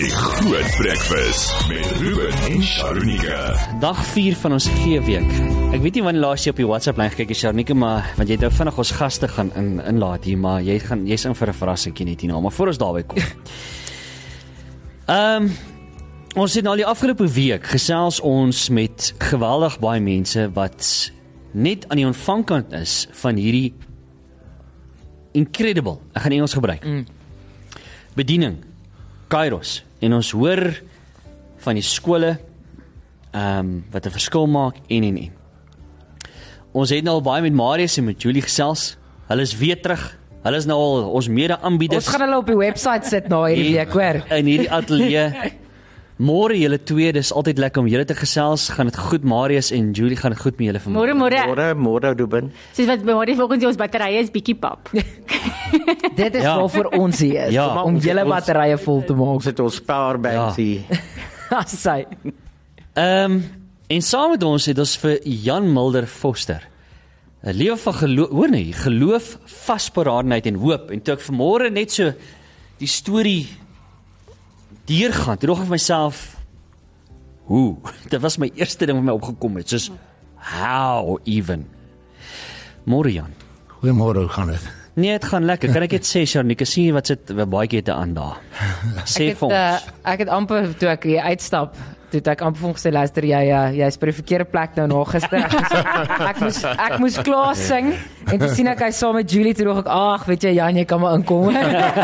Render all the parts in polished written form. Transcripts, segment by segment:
Die Groot Breakfast met Ruben en Sharonika. Dag 4 van ons G-week. Ek weet nie wanneer laas jy op die WhatsApp-lyn gekyk het, Sharonika, maar want jy het nou vinnig ons gaste gaan inlaat hier, maar jy's in vir 'n verrassingkie net hierna, maar voor ons daarby kom. Ons het nou die afgelope week gesels ons met geweldig baie mense wat net aan die ontvangkant is van hierdie incredible, ek gaan Engels gebruik, bediening, Kairos, en ons hoor van die skole wat 'n verskil maak en. Ons het nou al baie met Marius en met Julie gesels, hulle is weer terug, hulle is nou al ons mede-aanbieders. Ons gaan hulle op die website sit na hierdie week, hoor. In hierdie ateljee. Môre julle twee, dis altyd lekker om julle te gesels. Gaan dit goed, Marius en Julie, gaan dit goed met julle vanmôre? Môre, Ruben. Soos wat Marius volgens ons batterye is bietjie pap. Dit is waarvoor ons hier is, Ja. om julle batterye vol te maak. Ons het ons powerbanks hier. Sy. En saam met ons het ons vir Jan Mulder Foster. 'n lewe van geloof, vasberadenheid en hoop. En toe ek vanmôre net so die storie deurgaan, toe dog ek vir myself, dit was my eerste ding wat my opgekom het, soos, how even? Môre Jan. Goeiemôre, hoe gaan dit? Nee, het gaan lekker, kan ek net sê, Sharonika, sien wat sit baie keer te aan daar. Sê vir ons. Ek het amper, toe ek hier uitstap, toe het ek amper vir hom gesê, luister, jy is by die verkeerde plek nou na gister. Ek moes klaar sing, en toe sien ek hy saam met Julie, toe dog ek, ag, weet jy, Jan, jy kan maar inkom.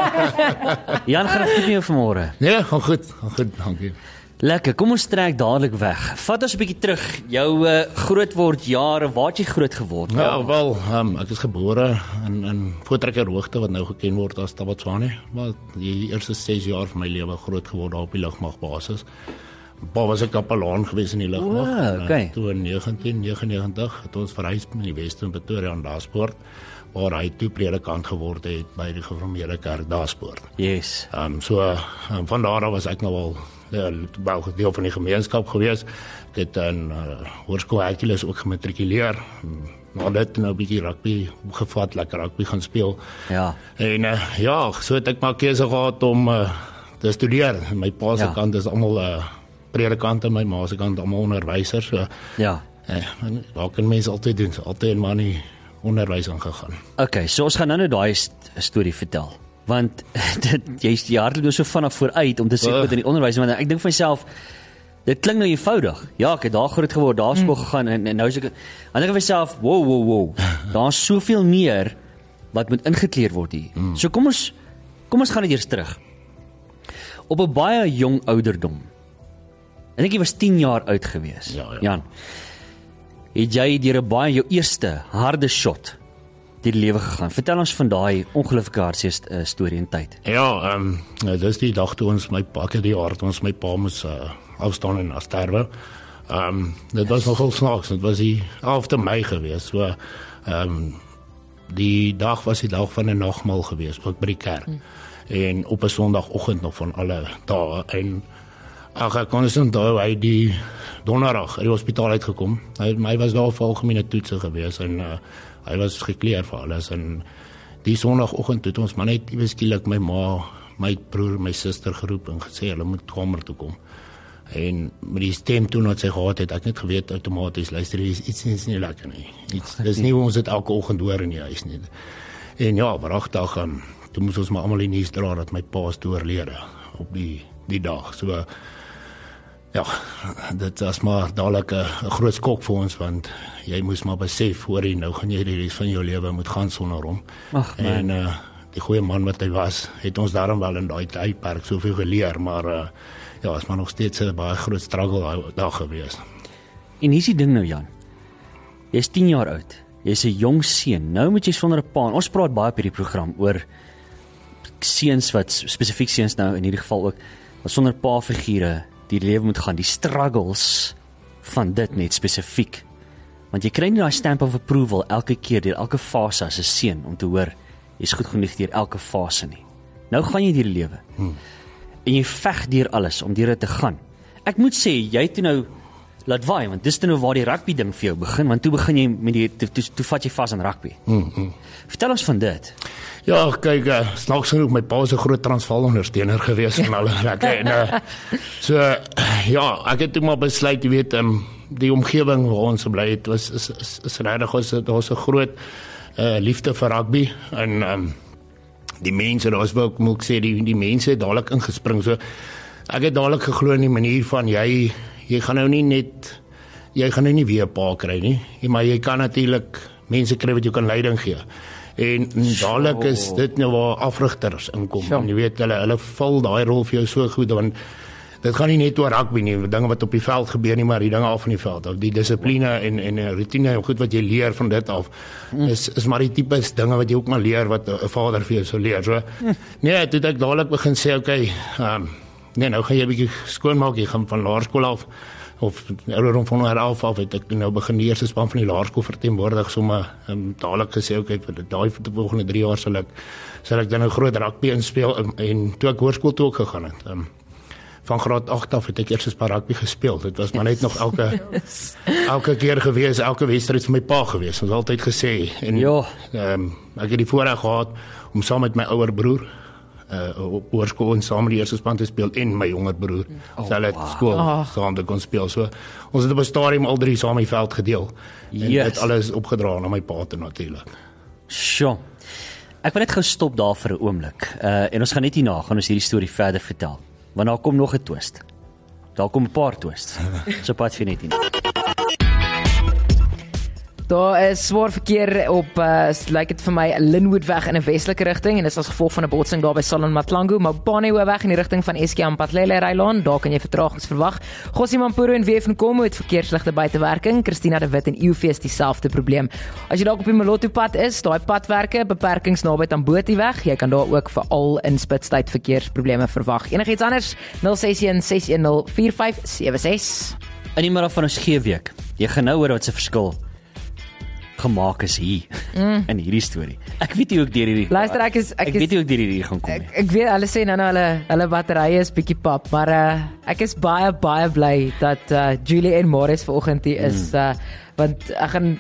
Jan, gaan dit goed met jou vanmôre? Nee, gaan goed, dankie. Lekker, kom ons trek dadelik weg. Vat ons 'n bietjie terug, jou grootword jare, waar het jy groot geword? Ja, wel, ek is gebore in Voortrekkerhoogte, wat nou geken word as Tabatswane, maar die eerste 6 jaar van my lewe groot geword daar op die lugmagbasis. Pa was 'n kapelaan gewees in die lugmag. Okay. Toe in 1999 het ons verhuis in die Weste in Pretoria aan Daspoort, waar hy toe predikant geword het by die Gereformeerde Kerk Daspoort. Yes. Van daar af was ek nou al deel van die gemeenskap gewees. Ek het in Hoërskool Hercules ook gematrikuleer. Na dit nou 'n bietjie rugby gevat, lekker rugby gaan speel. Ja. En so het ek maar keuse gehad om te studeer. My pa se kant is almal predikante, my ma se kant almal onderwysers. So, Ja. daar kan mense altyd doen, altyd in maar nie onderwys aangegaan. Okay, so ons gaan nou daai storie vertel. Want jy hardloop so vinnig vooruit om te sê wat in die onderwys, want ek dink vir myself, dit klink nou eenvoudig. Ja, ek het daar groot geword, daar skool gegaan en nou is ek, dan dink ek vir myself, wow. Daar's soveel meer wat moet ingekleer word hier. So kom ons gaan net eers terug. Op 'n baie jong ouderdom. Ek dink jy was 10 jaar oud gewees. Ja. Jan. Het jy deur 'n baie jou eerste harde shot die lewe gegaan. Vertel ons van daai ongelooflike hartseer storie en tyd. Ja, dis die dag toe ons my pa moes afstaan en sterwe. Dit was nogal snaaks, dit was die 11de Mei gewees. So die dag was die dag van 'n nagmaal gewees, ook by die kerk. En op 'n Sondagoggend nog van alle dae en ek kon onthou hy die donderdag uit die hospitaal uitgekom. Hy was daar vir algemene toetse gewees en hy was gekleer vir alles en die Sondagoggend het ons maar net skielik my ma, my broer, my suster geroep en gesê hulle moet kamer toe kom. En met die stem toe wat sy gehad het, ek net geweet outomaties, luister, iets is nie lekker nie. Dis nie hoe ons dit elke oggend hoor in die huis nie. En ja, wragtig, toe moes ons maar almal die nuus dra dat my pa is oorlede op die dag. So ja, dit was maar dadelik 'n groot skok vir ons, want jy moes maar besef, hoor jy, nou gaan jy die res van jou lewe moet gaan sonder hom. En die goeie man wat hy was, het ons daarom wel in daai tydperk soveel geleer, maar is maar nog steeds 'n baie groot struggle daar gewees. En hier's die ding nou, Jan. Jy's 10 jaar oud. Jy's 'n jong seun. Nou moet jy sonder 'n pa. Ons praat baie op hierdie program oor seuns wat spesifiek seuns nou in hierdie geval ook wat sonder pa-figure die lewe moet gaan, die struggles van dit net spesifiek. Want jy kry nie daai stamp of approval elke keer deur elke fase as 'n seun om te hoor jy's goed genoeg deur elke fase nie. Nou gaan jy deur die lewe. En jy veg deur alles om deur dit te gaan. Ek moet sê, jy het toe nou laat waai, want dis toe nou waar die rugby ding vir jou begin, want toe begin jy met die toe vat jy vas aan rugby. Vertel ons van dit. Ja, kyk, snaaks genoeg, my pa is 'n groot Transvaal ondersteuner gewees van alle plekke en so ja, ek het toe maar besluit, jy weet, die omgewing waar ons gebly het is regtig daar's 'n groot liefde vir rugby en die mense, daar was wel, moet ek sê, die mense het dadelik ingespring. So ek het dadelik geglo in die manier van jy gaan nou nie weer 'n pa kry nie, maar jy kan natuurlik mense kry wat jy kan leiding gee. En dadelik is dit nou waar afrigters inkom. En jy weet, hulle vul daai rol vir jou so goed, want dit gaan nie net oor rugby nie, dinge wat op die veld gebeur nie, maar die dinge af van die veld, die dissipline en routine en goed wat jy leer van dit af, is maar die tipes dinge wat jy ook maar leer, wat 'n vader vir jou sou leer. So, nee, toe het ek dadelik begin sê, okay, nou gaan jy 'n bietjie skoonmaak, jy gaan van laerskool af, of ouderdom van haar af het ek nou begin die eerste span van die laerskool verteenwoordig, sommer dadelik gesê, okay, vir daai volgende 3 jaar sal ek dan 'n groot rugby inspeel, en toe ek hoërskool toe ook gegaan het, van graad 8 af het ek eers 'n paar rugby gespeel. Dit was maar net nog elke keer gewees, elke wedstryd vir my pa gewees. Ons het altyd gesê en ek het die voorreg gehad om saam met my ouer broer op hoërskool en saam met die eerste span te speel en my jonger broer. Hulle het skool saam te kon speel. So ons het op 'n stadium al 3 saam die veld gedeel. En dit alles opgedra na my pa toe natuurlik. Sjoe. Ek wil net gou stop daar vir 'n oomblik. En ons gaan net hierna gaan ons hierdie storie verder vertel. Want daar kom nog 'n twist. Daar kom 'n paar twists. So pad vir net hierna. Daar is swaar verkeer op, lyk dit vir my, Linwoodweg in 'n westelike rigting, en dit is as gevolg van 'n botsing daar by Salon Matlangu, Mopane Hoofweg in die rigting van SK Mpatlele Rylaan, daar kan jy vertragings verwag. Gossie-Mampuru en WFNkom het verkeersligte buitewerking, Christina de Wit en EOFees dieselfde probleem. As jy dalk op die Moloto pad is, daai padwerke, beperkings naby Tambotiweg, jy kan daar ook veral in spitstyd verkeersprobleme verwag. Enigiets anders, 061 610 4576. In die middag van ons geeweek, jy gaan nou hoor wat se verskil gemaak is hier in hierdie storie. Ek weet jy ook deur hierdie. Luister, ek weet jy ook deur hierdie gaan kom. Ek weet hulle sê nou hulle batterye is bietjie pap, maar ek is baie bly dat Julie en Marius vanoggend hier is, want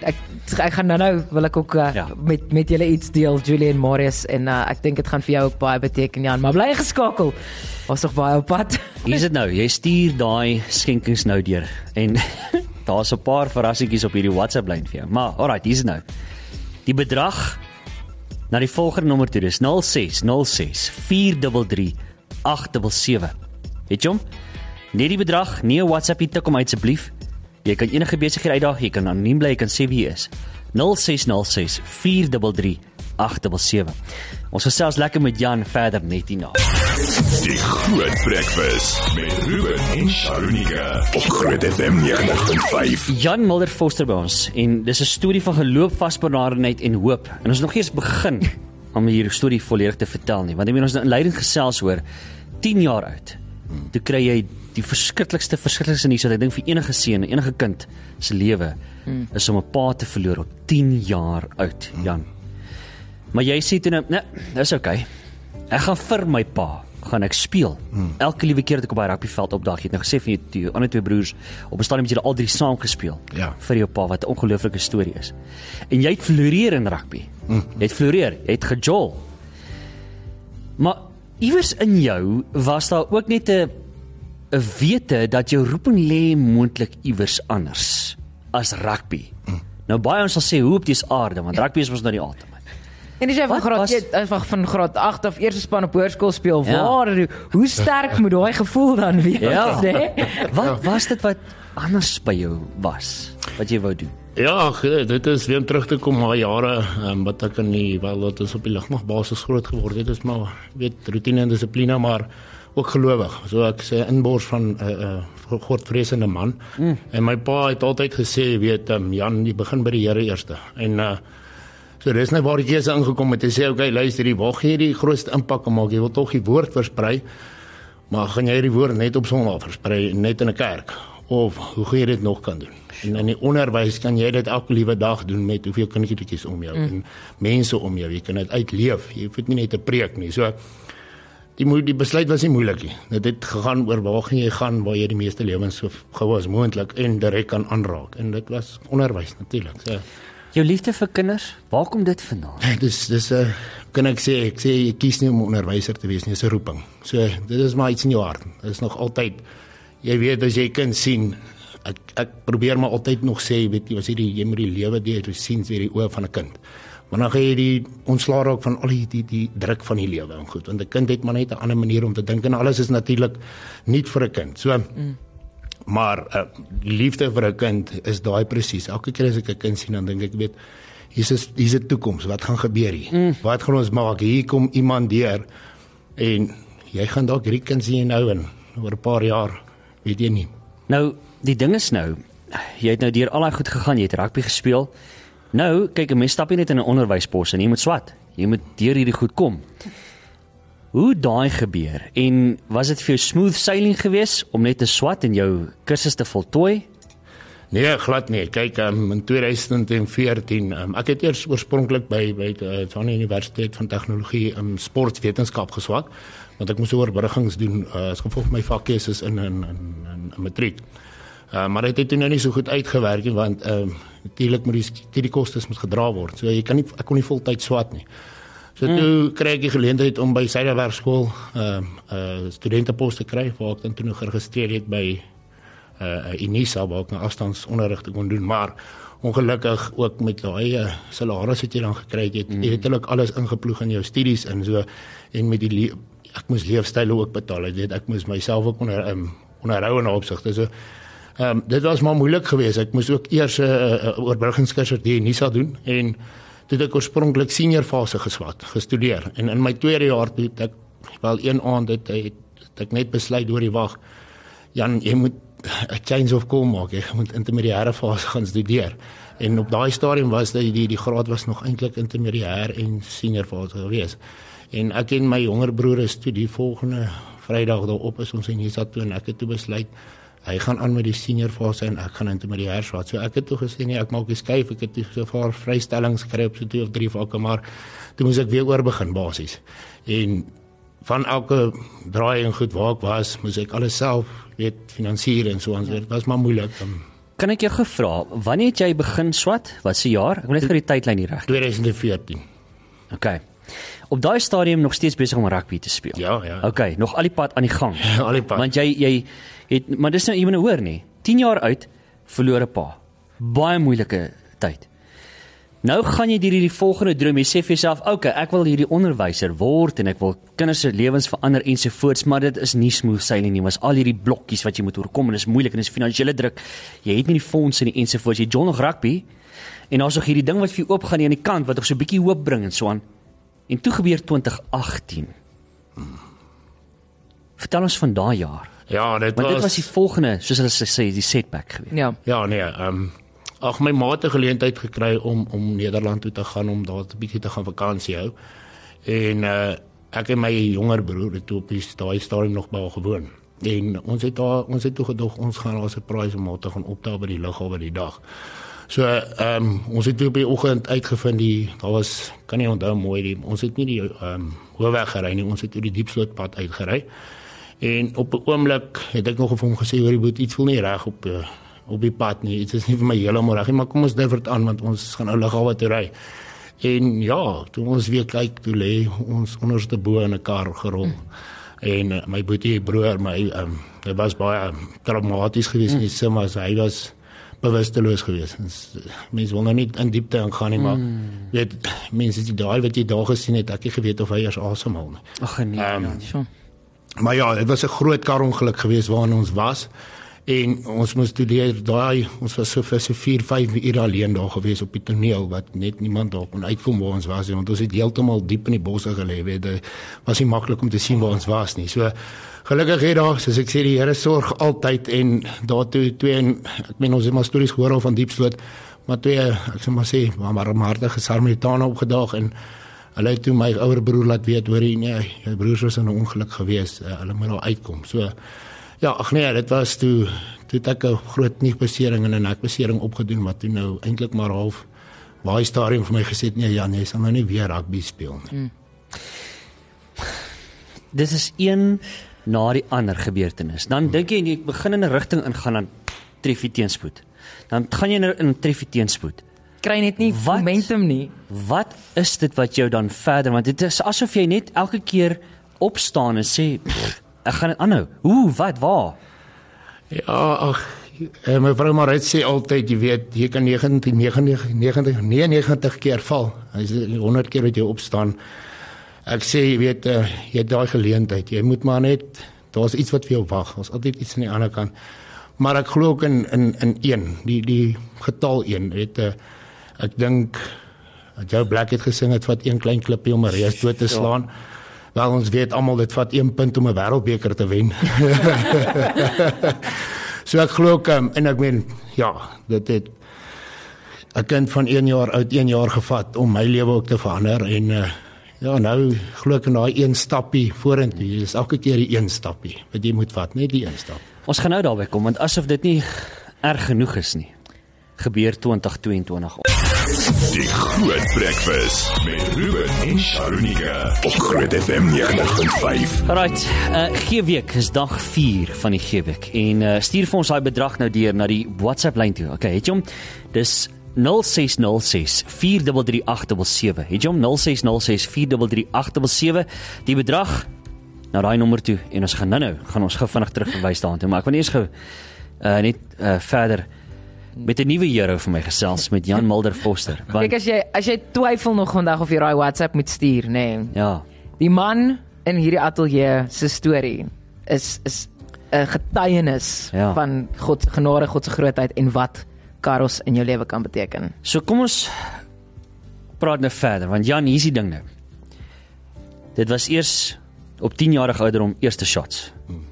ek gaan nou wil ek ook met julle iets deel, Julie en Marius, en ek dink dit gaan vir jou ook baie beteken, Jan, maar bly geskakel. Was nog baie op pad. Hier is dit nou, jy stuur daai skenkings nou deur en daar's 'n paar verrassingkies op hierdie WhatsApp-lyn vir jou. Maar alright, hier is nou. Die bedrag na die volgende nommer toe, dis 0606 433 877. Weet jy hom? Net die bedrag, nie 'n WhatsApp hier tik om asseblief. Jy kan enige besigheid uitdaag, jy kan anoniem bly, jy kan sê wie jy is. 0606 433 877. Ons gesels lekker met Jan verder net hierna. Die Groot Breakfast met Ruben en Sharunika op Groot FM 90.5. Jan Mulder Foster by ons, en dis 'n storie van geloof, vasbenadenheid en hoop. En ons nog eers begin om hierdie storie volledig te vertel nie, want ons nou in leiding gesels oor 10 jaar oud. Toe kry jy die verskriklikste nuus wat ek dink vir enige seun, enige kind se lewe is om 'n pa te verloor op 10 jaar oud, Jan. Maar jy sê toe nou, nee, dis okay. Ek gaan vir my pa gaan ek speel. Elke liewe keer dat ek op die rugbyveld opdaag, jy het nou gesê van jou ander 2 broers, op 'n stadium het julle al 3 saam gespeel vir jou pa, wat 'n ongelooflike storie is. En jy het floreer in rugby. Jy het floreer, jy het gejol. Maar iewers in jou was daar ook net 'n wete dat jou roeping lê moontlik iewers anders as rugby. Nou baie ons sal sê hoe op die aarde, want rugby is mos nou die aard. En as jy van graad 8 of eerste span op hoërskool speel, hoe sterk moet daai gevoel dan wees, né? Wat was dit wat anders by jou was, wat jy wou doen? Ja, dit is weer om terug te kom na jare wat ek dat is op die lugmagbasis groot geword het. Dit is maar, weet, routine en dissipline, maar ook gelowig. So ek sê inbors van godvreesende man. En my pa het altyd gesê, weet, Jan, jy begin by die Here eerste. En so dis nou waar ek eers ingekom het, en sê, okay, luister, waar gaan jy die grootste impak maak? Jy wil tog die woord versprei, maar gaan jy die woord net op Sondag versprei, net in 'n kerk? Of hoe gaan jy dit nog kan doen? En in die onderwys kan jy dit elke liewe dag doen met hoeveel kindertjies om jou en mense om jou. Jy kan dit uitleef. Jy hoef nie net te preek nie. So die besluit was nie moeilik nie. Dit het gegaan oor waar gaan jy gaan, waar jy die meeste lewens so gou as moontlik en direk kan aanraak. En dit was onderwys natuurlik. So Jou liefde vir kinders, waar kom dit vandaan? Dis kan ek sê ek kies nie om onderwyser te wees nie, dis 'n roeping. So dit is maar iets in jou hart. Dit is nog altyd, jy weet as jy kind sien, ek probeer maar altyd nog sê, weet jy, as jy moet die lewe deur sien deur die oë van 'n kind. Maar dan gaan jy die ontslaa raak van al die druk van die lewe en goed, want 'n kind het maar net 'n ander manier om te dink en alles is natuurlik nie vir 'n kind. So maar die liefde vir 'n kind is daai presies. Elke keer as ek 'n kind sien, dan dink ek, weet, hier's 'n toekoms. Wat gaan gebeur hier? Wat gaan ons maak? Hier kom iemand deur en jy gaan dalk hierdie kind sien nou en oor 'n paar jaar, weet jy nie. Nou, die ding is nou, jy het nou deur al daai goed gegaan, jy het rugby gespeel. Nou, kyk, 'n mens stap nie net in 'n onderwyspos en jy moet swat. Jy moet deur hierdie goed kom. Hoe daai gebeur? En was dit vir jou smooth sailing geweest om net te swat en jou kursus te voltooi? Nee, glad nie. Kyk, in 2014, ek het eers oorspronklik by Tshwane Universiteit van Tegnologie sportwetenskap geswat, want ek moes oorbruggings doen as gevolg van my vakkeuses in matriek. Maar dit het toe nou nie so goed uitgewerk nie, want natuurlik moet die studiekostes gedra word. So ek kon nie voltyd swat nie. So toe kry ek die geleentheid om by Suiderberg skool studentepos te kry, waar ek dan toe nog geregistreer het by Unisa, waar ek 'n afstandsonderrig kon doen, maar ongelukkig ook met daai salaris wat jy dan gekry het, jy het eintlik alles ingeploeg in jou studies en so, en met die ek moes leefstyle ook betaal, ek moes myself ook onderhou in opsigte. So dit was maar moeilik geweest. Ek moes ook eers 'n oorbruggingskursus die Unisa doen en toe het ek oorspronklik senior fase gestudeer. En in my tweede jaar toe het ek wel een aand het ek net besluit oor die wag, Jan, jy moet 'n change of goal maak, jy moet intermediêre fase gaan studeer. En op daai stadium was die graad was nog eintlik intermediêr en senior fase geweest. En ek en my jonger broer is toe die volgende Vrydag daarop is ons in Unisa toe en ek het toe besluit hy gaan aan met die senior fase en ek gaan intermediêr swat. So ek het toe gesê nee, ek maak die skuif, ek het toe so 'n paar vrystellings gekry op so 2 of 3 vakke, maar toe moes ek weer oor begin basies. En van elke draai en goed waar ek was, moes ek alles self finansier en so aan. Dit was maar moeilik. Kan ek jou gevra, wanneer het jy begin swat? Wat se jaar? Ek moet net vir die tydlyn hier reg. 2014. Okay. Op daai stadium nog steeds besig om rugby te speel. Ja. Okay, nog al die pad aan die gang. Al die pad. Want jy het, maar dis nou jy moet hoor nie. 10 jaar oud, verlore pa. Baie moeilike tyd. Nou gaan jy hierdie volgende droom, jy sê vir jouself, okay, ek wil hierdie onderwyser word en ek wil kinders se lewens verander ensovoorts, maar dit is nie smooth sailing nie, maar al hierdie blokkies wat jy moet oorkom en dit is moeilik en dit is finansiële druk. Jy het nie die fondse nie ensovoorts. Jy join nog rugby en daar's nog hierdie ding wat vir jou oopgaan aan die kant wat nog so 'n bietjie hoop bring en so aan. En toe gebeur 2018. Vertel ons van daai jaar. Ja, dit was die volgende, soos hulle sê, die setback geweest. Ja, nee, my ma het 'n geleentheid gekry om Nederland toe te gaan, om daar 'n bietjie te gaan vakansie hou. En ek en my jonger broer het op daai stadium nog by gewoon. En ons het toe gedog, ons gaan as 'n surprise om te gaan opdaag by die lughawe die dag. So, ons het toe op die oggend uitgevind, daar was, kan nie onthou mooi, ons het nie die hoofweg gery nie, ons het oor die Diepslootpad uitgery. En op 'n oomblik het ek nog vir hom gesê, hoor, jy moet iets voel nie reg op die pad nie, dit is nie vir my heeltemal reg nie, maar kom ons divert aan, want ons gaan nou lughawe toe ry. En ja, toe ons weer kyk, toe lê ons onderste bo in 'n kar gerol. En my boetie broer, dit was baie traumaties geweest in die sin, maar hy was bewusteloos geweest. Mense wil nou nie in diepte ingaan nie, maar weet, mense die daai wat jy daar gesien het, ek het geweet of hy eers asemhaal nie. Ag nee, maar ja, dit was 'n groot karongeluk geweest waarin ons was. En ons moes studeer ons was so vir 4-5 ure alleen daar gewees op die toneel, wat net niemand daar kon uitkom waar ons was, want ons het heeltemal diep in die bosse gelê, dit was nie maklik om te sien waar ons was nie. So, gelukkig het daar, soos ek sê, die Here sorg altyd, en daar ek meen, ons het maar stories gehoor al van Diepsloot, maar ek sal maar sê, barmhartige Samaritane opgedaag, en hulle het toe my ouer broer laat weet, hoor jy, nee, jou broers was in 'n ongeluk gewees, hulle moet daar uitkom. So, ja, dit was toe ek 'n groot niekbesering en 'n nekbesering opgedoen, wat toe nou eintlik maar half baie stadium vir my gesê, nee Jan, jy sal nou nie weer rugby speel nie. Dis is een na die ander gebeurtenis. Dan dink jy begin in 'n rigting ingaan, dan tref jy teenspoed. Dan gaan jy in 'n tref jy teenspoed. kry net nie Wat? momentum nie. Wat is dit wat jou dan verder, want dit is asof jy net elke keer opstaan en sê, ek gaan dit aanhou. Wat, waar? Ja, ag, my vrou Marit sê altyd, jy weet, jy kan 99 keer val. As 100 keer wat jy opstaan. Ek sê, jy weet, jy het daai geleentheid. Jy moet maar net, daar's iets wat vir jou wag. Daar's altyd iets aan die ander kant. Maar ek glo ook in 1, die getal 1, weet ek dink Joe Black het gesing het vat 1 klein klippie om 'n reus dood te slaan. Wel ons weet almal dit vat 1 punt om 'n wêreldbeker te wen. So ek glo ook en ek meen ja, dit het 'n kind van 1 jaar oud 1 jaar gevat om my lewe ook te verander en ja, nou glo ek in daai 1 stappie vorentoe. Dit is elke keer die 1 stappie wat jy moet vat, net die 1 stap. Ons gaan nou daarby kom, want asof dit nie erg genoeg is nie. Gebeur 2022 op. Die Groot Breakfast met Ruben en Sharunika op Groot FM 90.5. Alright, G-week is dag 4 van die G-week en stuur vir ons daai bedrag nou deur na die WhatsApp lyn toe. Okay, het jy hom? Dis 0606 433 het jy hom? 0606 433 die bedrag na daai nommer toe en ons gaan gaan ons gou vinnig terugverwys daartoe, maar ek wil eers gou net verder met 'n nuwe hero vir my gesels met Jan Mulder Foster. Kyk, as jy twyfel nog vandag of jy daai WhatsApp moet stuur, nê. Ja. Die man in hierdie ateljee se storie is 'n getuienis van God se genade, God se grootheid en wat karos in jou lewe kan beteken. So kom ons praat nou verder, want Jan, hier's die ding nou. Dit was eers op 10-jarige ouderdom eerste shots.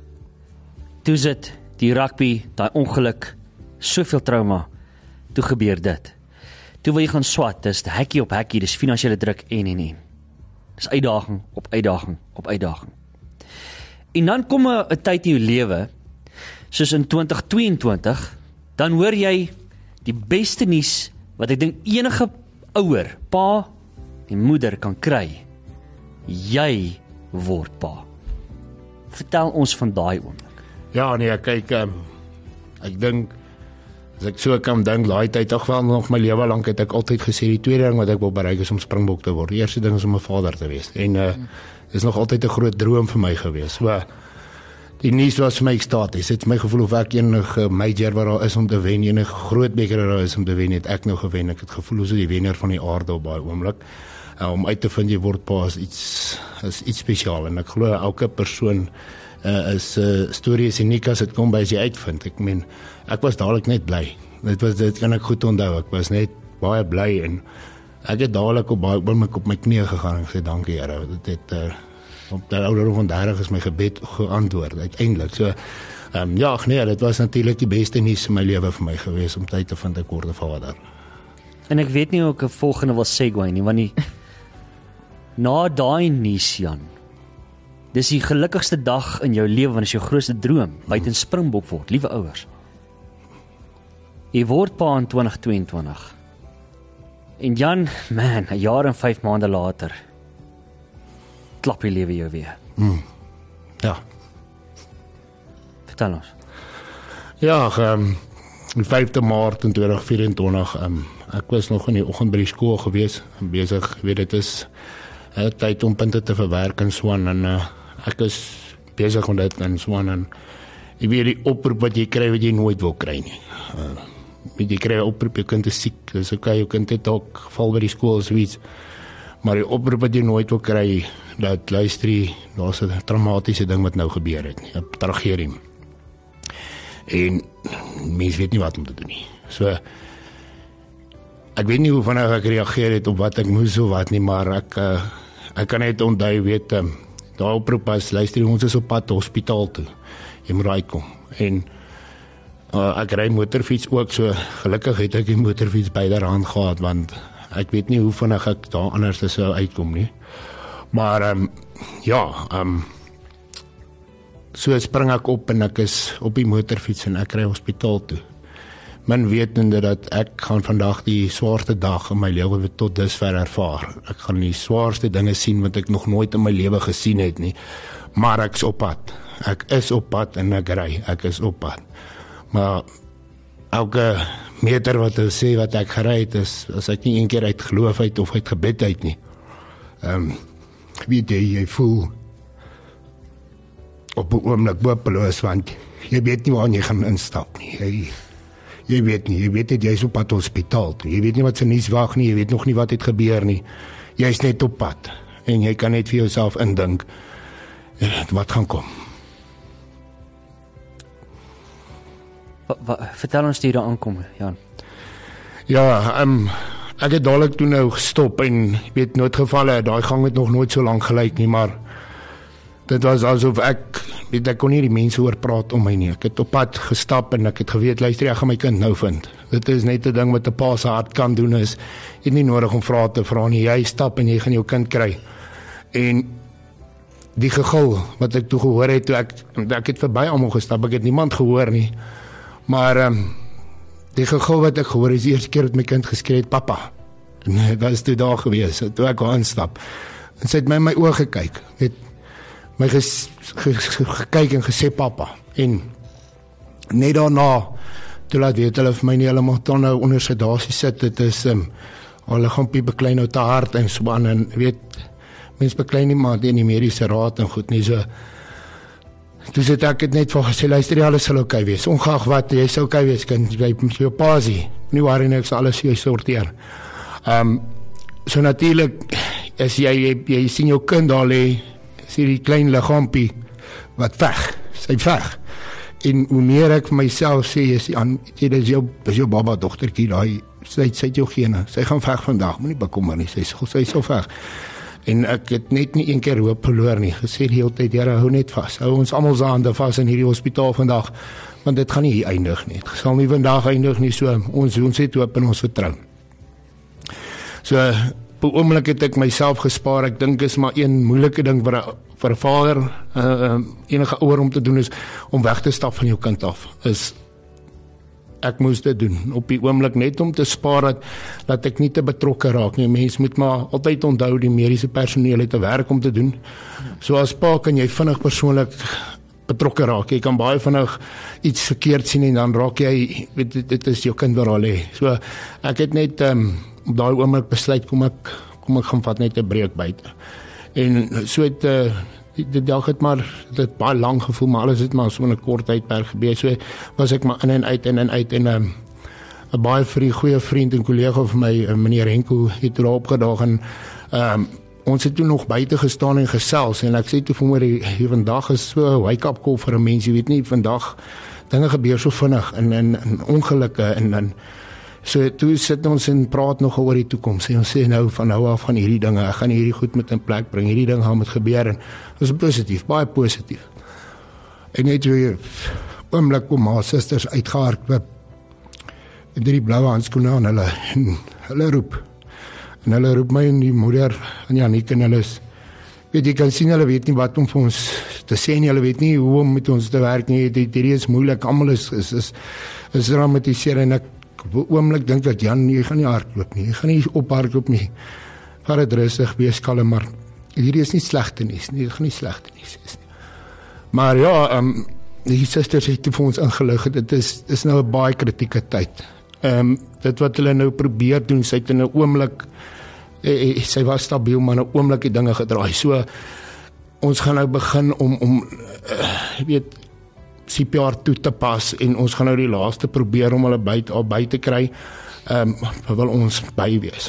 Toe sit die rugby, daai ongeluk, soveel trauma, toe gebeur dit. Toe wil jy gaan swat, dis hekkie op hekkie, dis finansiële druk en. Dis uitdaging op uitdaging op uitdaging. En dan kom 'n tyd in jou lewe, soos in 2022, dan hoor jy die beste nuus wat ek dink enige ouer, pa en moeder kan kry. Jy word pa. Vertel ons van daai oomblik. Ja, nee, kyk, ek dink as ek so kan dink, daai tyd tog wel nog my lewe lank het ek altyd gesê die tweede ding wat ek wil bereik is om Springbok te word. Die eerste ding is om 'n vader te wees. En is nog altyd 'n groot droom vir my gewees. So die nuus was vir my ekstaties. Dit het my gevoel of ek enige major wat daar is om te wen, enige groot beker wat daar is om te wen, het ek nou gewen. Ek het gevoel soos die wenner van die aarde op daai oomblik. Om uit te vind jy word pa is iets spesiaal en ek glo elke persoon is storie is uniek as dit kom by as jy uitvind. Ek meen, ek was dadelik net bly. Dit kan ek goed onthou. Ek was net baie bly en ek het dadelik op my knieë gegaan en gesê dankie Here. Dit het op die ouderdom van 30 is my gebed geantwoord uiteindelik. So ja, nee, dit was natuurlik die beste nuus in my lewe vir my gewees om tyd te vind ek word 'n vader. En ek weet nie hoe ek 'n volgende wil segue nie, want na daai nuus, Jan, dis die gelukkigste dag in jou lewe, want dit is jou grootste droom, buite Springbok word, liewe ouers. Jy word pa in 2022. En Jan, man, 'n jaar en 5 maande later, klap die lewe jou weer. Ja. Vertel ons. Ja, die 5de Maart in 2024, ek was nog in die oggend by die skool gewees, besig, weet dit is tyd om punte te verwerk en so aan, en ek is besig met dit en so aan, en jy weet die oproep wat jy kry wat jy nooit wil kry nie. Jy kry 'n oproep, jou kind is siek, dis okay, jou kind het dalk val by die skool of zoiets, maar die oproep wat jy nooit wil kry, dat luister jy, daar's 'n traumatiese ding wat nou gebeur het, 'n tragedie. En mens weet nie wat om te doen nie. So ek weet nie hoe vinnig ek reageer het op wat ek moes of wat nie, maar ek kan net onthou, weet, daai oproep was, luister, ons is op pad hospitaal toe. Jy moet uitkom. En ek ry motorfiets ook, so gelukkig het ek die motorfiets byderhand gehad, want ek weet nie hoe vinnig ek daar anders sou uitkom nie. Maar so spring ek op en ek is op die motorfiets en ek ry hospitaal toe. Men wetende dat ek gaan vandag die swaarste dag in my lewe tot dusver ervaar. Ek gaan die swaarste dinge sien wat ek nog nooit in my lewe gesien het nie. Maar ek is op pad. Ek is op pad en ek ry. Ek is op pad. Maar elke meter wat hulle sê wat ek gery het is, as ek nie een keer uit geloof uit of uit gebed uit nie. Weet jy voel op 'n oomblik hopeloos, want jy weet nie waar jy gaan instap nie. Jy weet nie, jy weet net jy is op pad hospitaal toe. Jy weet nie wat se nuus wag nie, jy weet nog nie wat het gebeur nie. Jy is net op pad en jy kan net vir jouself indink wat gaan kom. Vertel ons die daar aankom, Jan. Ja, ek het dadelik toe nou gestop en weet noodgevalle, daai gang het nog nooit so lank gelyk nie, maar dit was asof ek kon nie die mense hoor praat om my nie. Ek het op pad gestap en ek het geweet, luister, ek gaan my kind nou vind. Dit is net 'n ding wat 'n pa se hart kan doen is, jy het nie nodig om vrae te vra nie. Jy stap en jy gaan jou kind kry. En die gegil wat ek toe gehoor het, toe ek het verby almal gestap, ek het niemand gehoor nie. Maar die gegil wat ek gehoor is die eerste keer dat my kind geskree het, papa. En hy was toe daar gewees, toe ek aanstap. En sy het my in my oë gekyk, het my gekyk en gesê papa. En net daarna, toe laat weet hulle vir my nie, hulle mag dan nou onder sedasie sit, dit is, hulle liggampie beklein nou te hard en so aan, en weet, mens beklein nie maar die mediese raad en goed nie, so, toe sit ek het net vir gesê, luister, alles sal okay wees, ongeag wat, jy sal okay wees, kind, jy moet jou pasie, nie waarin ek sal alles vir jou sorteer. So natuurlijk, as jy sien jou kind daar lê, sien die klein liggaampie, wat veg, sy veg, en hoe meer ek vir myself sê, dit is jou baba dogtertjie, sy het jou gene, sy gaan veg vandag, moet nie bekommer nie, sy sal veg. En ek het net nie een keer hoop verloor nie, gesê die hele tyd, Here, hou net vas, hou ons almal se hande vas in hierdie hospitaal vandag, want dit gaan nie hier eindig nie, het sal nie vandag eindig nie, so ons het hoop en ons vertrou. So, op 'n oomblik het ek myself gespaar, ek dink is maar een moeilike ding vir 'n vader, enige ouer om te doen is, om weg te stap van jou kind af, ek moes dit doen, op die oomblik net om te spaar dat ek nie te betrokke raak nie. Mens moet maar altyd onthou, die mediese personeel het 'n werk om te doen. So as pa kan jy vinnig persoonlik betrokke raak. Jy kan baie vinnig iets verkeerd sien en dan raak jy, dit is jou kind wat daar lê. So ek het net op daai oomblik besluit, kom ek gaan vat net 'n breek buite. En so het die dag het maar, dit baie lang gevoel, maar alles het maar so 'n kort tydperk gebeur, so was ek maar in en uit, en 'n baie goeie vriend en kollega van my, meneer Henko, het daar opgedaag, en ons het toe nog buite gestaan en gesels, en ek sê toe vir my, hier vandag is so 'n wake-up call vir 'n mens, jy weet nie, vandag, dinge gebeur so vinnig, en ongelukke, en so toe sit ons en praat nog oor die toekoms, en ons sê nou, van nou af van hierdie dinge, ek gaan hierdie goed met in plek bring, hierdie ding gaan met gebeur, en dit is positief, baie positief. En net weer, oomblik kom my susters uitgehardloop, en die blauwe handskoene aan hulle, en hulle roep my en die moeder, en Janiek, en hulle is, weet jy kan sien, hulle weet nie wat om vir ons te sê nie, hulle weet nie hoe om met ons te werk nie, hierdie is moeilik, almal is dramatiseer, en ek op 'n oomblik dink dat Jan, jy gaan nie hardloop nie, jy gaan nie op hardloop nie, vat dit rustig, wees kalm, maar hierdie is nie slegte nuus nie, dit gaan nie slegte nuus wees nie. Maar ja, die susters het vir ons ingelig, dit is nou 'n baie kritieke tyd. Dit wat hulle nou probeer doen, sy het in 'n oomblik, sy was stabiel, maar in 'n oomblik het dinge gedraai, so ons gaan nou begin om weet, CPR toe te pas, en ons gaan nou die laaste probeer om hulle by te kry, wil ons by wees.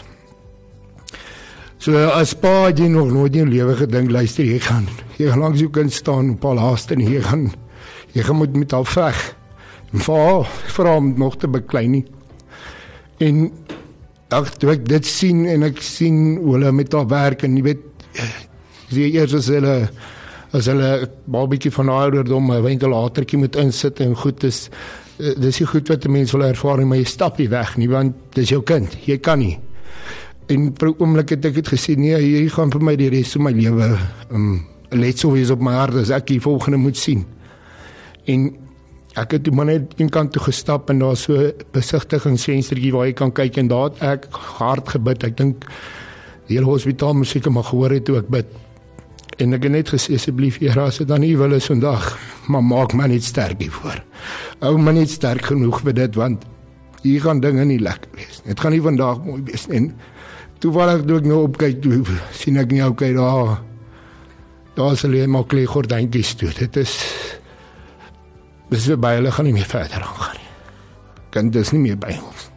So as pa het jy nog nooit in jou lewe gedink, luister, jy gaan langs jou kind staan, op haar laaste, en jy gaan met haar veg, en vir haar nog te beklein nie. En toe ek dit sien, en ek sien hoe hulle met haar werk, en jy weet, eers as hulle babietjie van ouderdom 'n ventilatortjie moet insit en goed is, dis nie goed wat 'n mens wil ervaar, maar jy stap nie weg nie, want dis jou kind, jy kan nie. En vir 'n oomblik het ek het gesê, nee, hierdie gaan vir my die res van my lewe letsel wees op my hart, as ek die volgende moet sien. En ek het toe maar net een kant toe gestap, en daar so 'n besigtigingsvenstertjie waar jy kan kyk, en daar het ek hard gebid, ek dink, die hele hospitaal moes seker maar gehoor het toe ek bid. En ek het net gesê, asseblief, Here, as dit dan nie wil is vandag, maar maak my net sterk hiervoor. Hou my net sterk genoeg vir dit, want hier gaan dinge nie lekker wees. Dit gaan nie vandag mooi wees en toevallig toe ek nou opkyk, toe sien ek nie okay daar is alleen maar klein gordyntjies toe. Dit is weer by hulle gaan nie meer verder aangaan nie. Kind is nie meer by ons.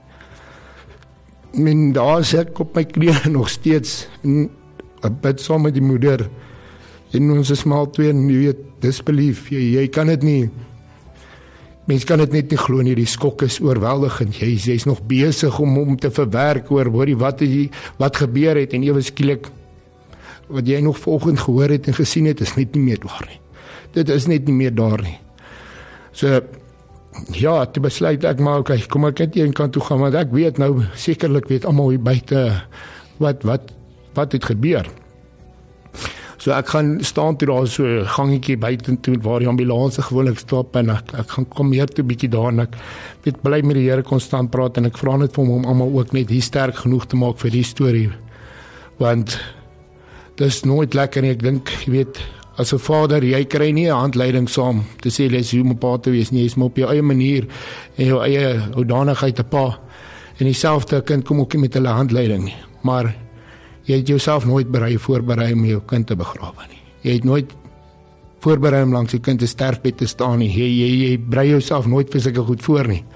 En daar is ek op my knieë nog steeds en ek bid saam met die moeder en ons is maar twee en jy weet, disbelief, jy kan dit nie, mens kan dit net nie glo nie, die skok is oorweldigend, jy's nog besig om te verwerk oor wat gebeur het en ewe skielik wat jy nog vanoggend gehoor het en gesien het, is net nie meer daar nie. Dit is net nie meer daar nie. So, ja, toe besluit ek maar, okay, kom ek net een kant toe gaan, want ek weet nou, sekerlik weet almal hier buite wat het gebeur. So ek gaan staan toe daar so gangetjie buite toe waar die ambulanse gewoonlik stop en ek gaan kom meer toe bietjie daar en ek weet bly met die Here konstant praat en ek vra net vir hom om almal ook net hier sterk genoeg te maak vir die storie. Want dis nooit lekker nie, ek dink, jy weet, as 'n vader, jy kry nie 'n handleiding saam te sê jy hoe om 'n pa te wees nie, jy is maar op jou eie manier en jou eie hoedanigheid 'n pa. En dieselfde kind kom ook nie met hulle handleiding nie, maar jy het jouself nooit voorberei om jou kind te begrawe nie. Jy het nooit voorberei om langs jou kind te sterfbed te staan nie. Jy berei jouself nooit vir sulke goed voor nie.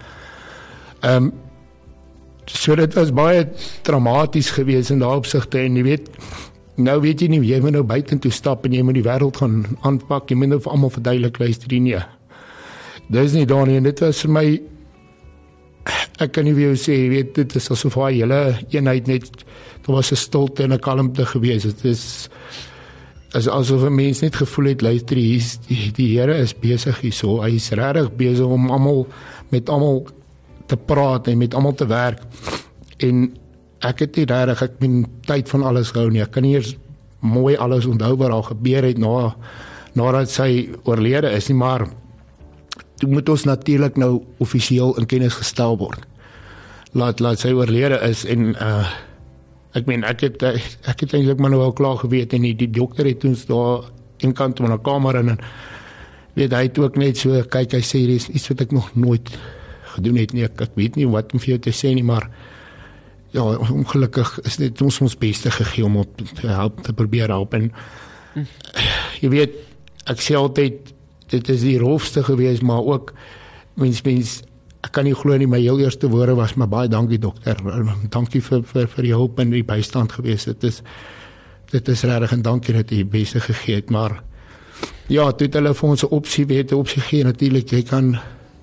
So dit was baie traumaties geweest in daardie opsigte en jy weet, nou weet jy nie, jy moet nou buitentoe stap en jy moet die wêreld gaan aanpak, jy moet nou vir almal verduidelik, luister nie, nee. Dis nie daar nie, en dit was vir my, ek kan nie vir jou sê, jy weet, dit is asof hy hele eenheid net, daar was 'n stilte en 'n kalmte gewees, dit is asof 'n mens net gevoel het, luister, die Here is besig hierso, hy is regtig besig om met almal te praat en met almal te werk, en ek het nie regtig, ek ben tyd van alles gehou nie, ek kan nie eers mooi alles onthou wat al gebeur het nadat sy oorlede is nie, maar toe moet ons natuurlik nou offisieel in kennis gestel word. Laat sy oorlede is en ek het eintlik maar nou wel klaar geweet en die dokter het ons daar een kant van 'n kamer en weet hy het ook net so kyk, hy sê dis iets wat ek nog nooit gedoen het nie, ek weet nie wat om vir jou te sê nie, maar ja, ongelukkig is dit ons beste gegee om te probeer help en jy weet, ek sê altyd dit is die rofste gewees, maar ook mens, ek kan nie glo nie, my heel eerste woorde was, maar baie dankie dokter, dankie vir die hulp en die bystand gewees, dit is regtig en dankie dat jy die beste gegee het, maar ja, toe het hulle vir ons 'n opsie gee, natuurlik, jy kan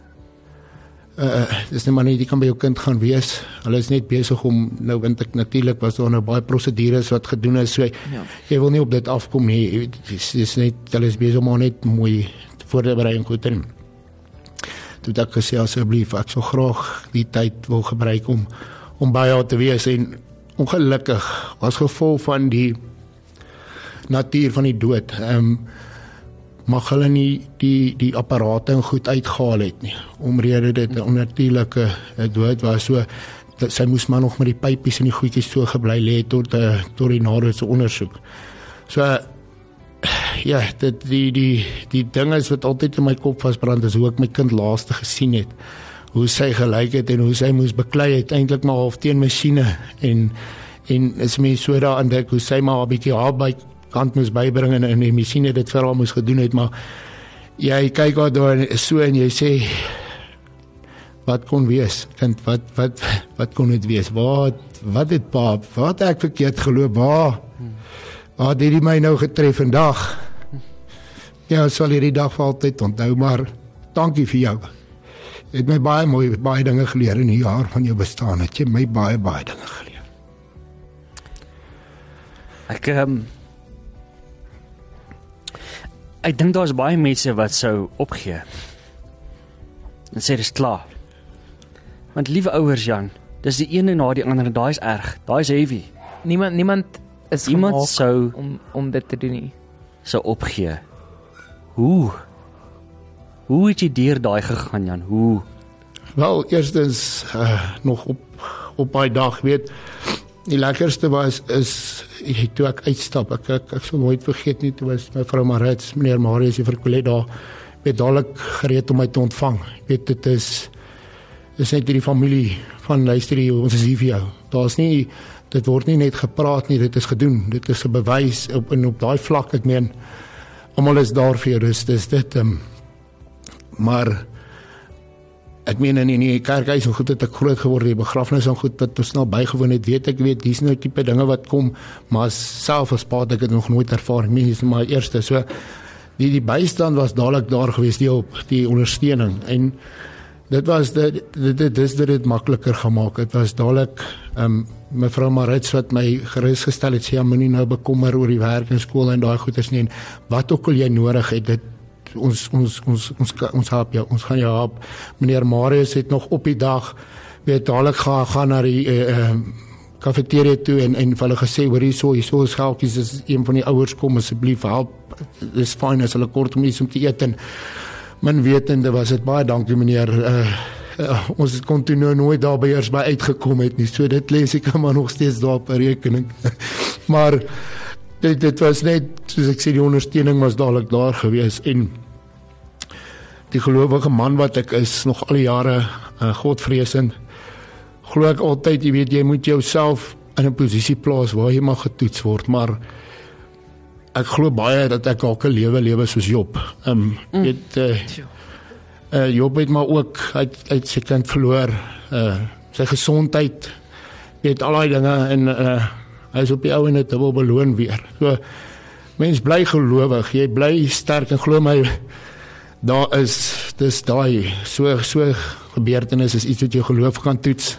dis nie maar nie, die kan by jou kind gaan wees, hulle is net besig om, nou want ek natuurlik was daar nou baie prosedures wat gedoen is, so jy wil nie op dit afkom nie, dis net, hulle is besig om net mooi te voorberei en goed en toe het ek gesê, asseblief, ek sal graag die tyd wil gebruik om by jou te wees en ongelukkig, as gevolg van die natuur van die dood, mag hulle nie die apparate en goed uitgehaal het nie, omrede dit 'n onnatuurlike dood was, so sy moes maar nog met die pypies en die goedjies so gebly lê tot die naderste ondersoek. So ja, die ding is wat altyd in my kop vasbrand is hoe ek my kind laaste gesien het, hoe sy gelyk het en hoe sy moes beklei het, eintlik maar half teen masjiene en is my so daaraan dink hoe sy maar 'n bietjie haar by kant moes bybring en die masjiene dit vir haar moes gedoen het, maar jy kyk daar so en jy sê wat kon wees, kind, wat kon dit wees, wat het pa, wat het ek verkeerd geloop, waar het die my nou getref vandag, ja, sal hierdie dag vir altyd onthou, maar dankie vir jou, het my baie dinge geleer in die jaar van jou bestaan, het jy my baie dinge geleer. Ek dink daar's baie mense wat sou opgee en sê dis klaar. Want liewe ouers Jan, dis die ene na die ander en daai is erg, daai is heavy. Niemand is gemaak sou om dit te doen nie. Sou opgee. Hoe het jy deur daai gegaan Jan? Hoe? Wel, eerstens nog op daai dag, weet, die lekkerste is toe ek uitstap, ek sal nooit vergeet nie, toe was mevrou Marits, meneer Marius, die verkolet daar, weet dadelik gereed om my te ontvang. Weet, dit is is net hierdie familie van luister hier, ons is hier vir jou. Daar's nie, dit word nie net gepraat nie, dit is gedoen. Dit is 'n bewys op daai vlak, ek meen, almal is daar vir jou, dis dit, maar ek meen in die kerkhuis en goed het ek groot geword, die begrafnis en goed wat ons snel bygewoon het, weet, dis nou tipe dinge wat kom, maar self as pa het ek dit nog nooit ervaar nie, dis my eerste, so die bystand was dadelik daar gewees, die ondersteuning, en dit is dit makliker gemaak, het was dadelik, mevrou Marits wat my gerusgestel het, sê, ja, moenie nou bekommer oor die werk en skool en daai goeders nie, en wat ook al jy nodig het, dit ons help jou, ons gaan jou help. Meneer Marius het nog op die dag, weet dadelik gaan na die cafeteria toe en vir hulle gesê, hoor hierso is geldjies, as een van die ouers kom, asseblief help, dis fyn as hulle kort om iets om te eet, en min wetende was het, baie dankie meneer, ons kon toe nou nooit daar by eers by uitgekom het nie, so dit lees ek maar nog steeds daar op 'n rekening, maar dit was net, soos ek sê, die ondersteuning was dadelik daar gewees, en die gelowige man wat ek is, nog al die jare godvreesend, glo ek altyd, jy weet, jy moet jouself in 'n posisie plaas waar jy mag getoets word, maar ek glo baie dat ek ook 'n lewe soos Job. Job het maar ook uit sy kind verloor, sy gesondheid, weet al die dinge, en hy is op die ou en dit wil beloon weer. So, mens bly gelowig, jy bly sterk, en glo my, dis daai, so gebeurtenis is iets wat jou geloof kan toets.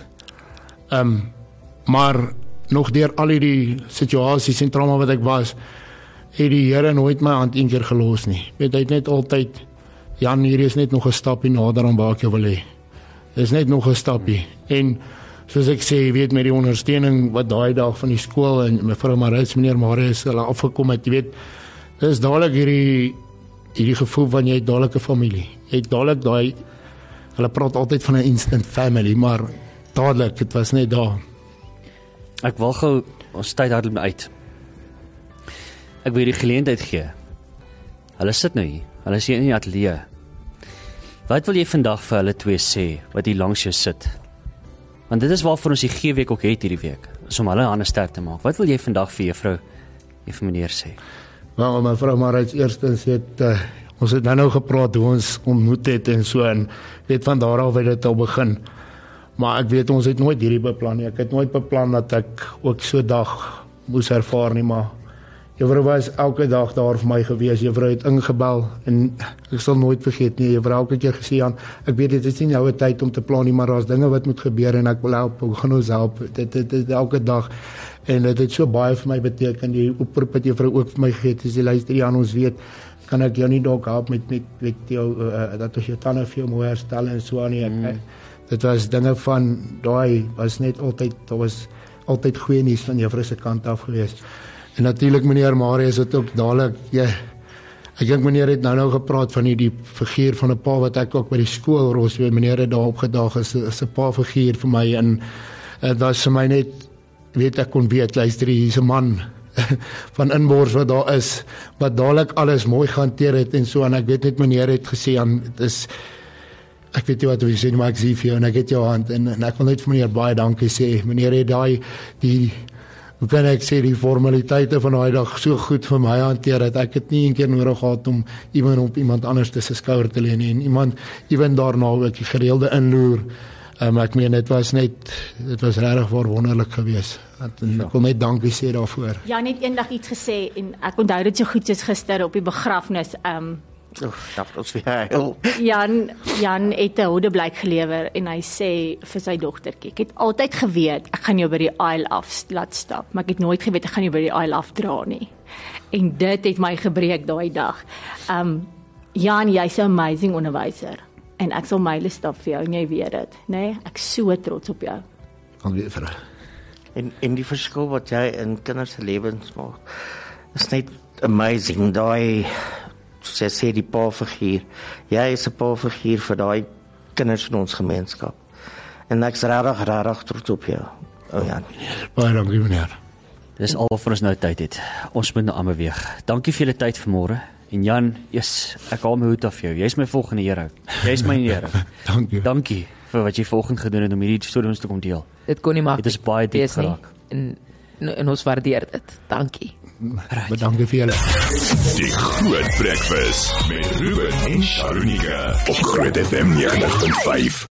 Maar nog deur al die situasies en trauma wat ek was, het die Here nooit my hand een keer gelos nie. Weet, hy het net altyd, Jan, hier is net nog 'n stapie nader aan waar ek jou wil hê. Dis net nog 'n stapie. En soos ek sê, weet, met die ondersteuning wat daai dag van die skool en mevrou Marits, meneer Marius hulle afgekom het, weet, dis dadelik hierdie gevoel van jy het dadelik 'n familie. Jy het dadelik daai, hulle praat altyd van 'n instant family, maar dadelik, dit was net daar. Ek wil gou ons tyd hardloop uit. Ek wil die geleentheid gee. Hulle sit nou hier. Hulle is hier in die ateljee. Wat wil jy vandag vir hulle twee sê wat hier langs jou sit? Want dit is waarvoor ons die G-week ook het hierdie week, is om hulle hande sterk te maak. Wat wil jy vandag vir juffrou en vir meneer sê? Wel, mevrou Marits, eerstens het ons het nou gepraat hoe ons ontmoet het en so, en weet van daar af het dit al begin. Maar ek weet ons het nooit hierdie beplan nie. Ek het nooit beplan dat ek ook so dag moes ervaar nie, maar juffrou was elke dag daar vir my gewees. Juffrou het ingebel en ek sal nooit vergeet nie. Juffrou elke keer gesê aan, ek weet dit is nie nou 'n tyd om te plan nie, maar daar's dinge wat moet gebeur en ek wil help. Hoe gaan ons help? Dit is elke dag. En dit het so baie vir my beteken. Die oproep wat juffrou ook vir my gegee het, is die luister Jan, ons weet, kan ek jou nie dalk help met jou dat ons jou tande veel mooi herstel en so aan nie. Dit was dinge van daai was net altyd, daar was altyd goeie nuus van juffrou se kant af gewees. En natuurlik meneer Marius het ook dadelik, ek dink meneer het nou gepraat van die figuur van 'n pa wat ek ook by die skool rol, so meneer het daar opgedaag as 'n pa figuur vir my, en dit was vir my net, weet ek kon weet, luister hier's 'n man van inbors wat daar is, wat dadelik alles mooi gehanteer het en so, en ek weet net meneer het gesê aan, ek weet nie wat wil sê, maar ek sê vir jou en ek het jou hand, en ek wil net vir meneer baie dankie sê. Meneer het hoe kan ek sê, die formaliteite van daai dag so goed vir my hanteer, dat ek het nie een keer nodig gehad om iemand anders te se skouer te leun, en iemand daarna ook die gereelde inloer. Ek meen, dit was regtig wonderlik geweest. Ek wil net dankie sê daarvoor. Jan het eendag iets gesê, en ek onthou dit so goed soos gister op die begrafnis. Dat ons weer heel. Jan het 'n hoedeblyk gelewer, en hy sê vir sy dogtertjie, ek het altyd geweet, ek gaan jou by die aisle af laat stap, maar ek het nooit geweet, ek gaan jou by die aisle afdra nie. En dit het my gebreek daai dag. Jan, jy's 'n amazing onderwyser, en ek sal myle stap vir jou, en jy weet dit, nee? Ek is so trots op jou. Dankie vir. En die verskil wat jy in kinders se lewens maak, is net amazing. Daai, soos jy sê, die pa-figuur. Jy is 'n pa-figuur vir daai kinders in ons gemeenskap. En ek is regtig trots op jou. Jan. Baie dankie meneer. Dis al wat ons nou tyd het. Ons moet nou aanbeweeg. Dankie vir julle tyd vanmôre. En Jan, ek haal my hoed af vir jou. Jy's my volgende hero. Jy's my hero. Dankie. Dankie vir wat jy vanoggend gedoen het om hierdie storie ons te kom deel. Dit kon nie maklik Dit is baie diep wees nie. geraak. En ons waardeer dit. Dankie. Bedankie vir julle. Die Groot Breakfast met Ruben en Sharunika op Groot FM 90.5.